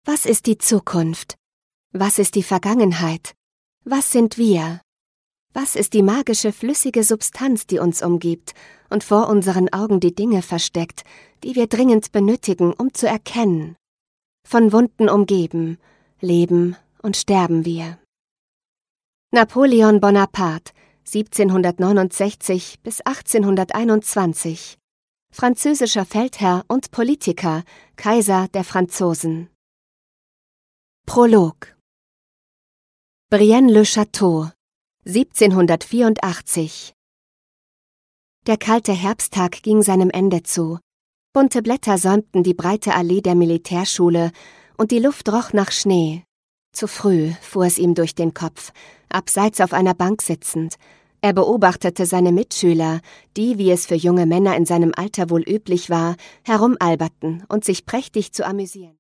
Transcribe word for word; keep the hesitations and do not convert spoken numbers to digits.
Was ist die Zukunft? Was ist die Vergangenheit? Was sind wir? Was ist die magische, flüssige Substanz, die uns umgibt und vor unseren Augen die Dinge versteckt, die wir dringend benötigen, um zu erkennen? Von Wunden umgeben, leben und sterben wir. Napoleon Bonaparte, siebzehnhundertneunundsechzig bis achtzehnhunderteinundzwanzig, französischer Feldherr und Politiker, Kaiser der Franzosen. Prolog. Brienne-le-Château, siebzehnhundertvierundachtzig. Der kalte Herbsttag ging seinem Ende zu. Bunte Blätter säumten die breite Allee der Militärschule und die Luft roch nach Schnee. Zu früh fuhr es ihm durch den Kopf, abseits auf einer Bank sitzend. Er beobachtete seine Mitschüler, die, wie es für junge Männer in seinem Alter wohl üblich war, herumalberten und sich prächtig zu amüsieren.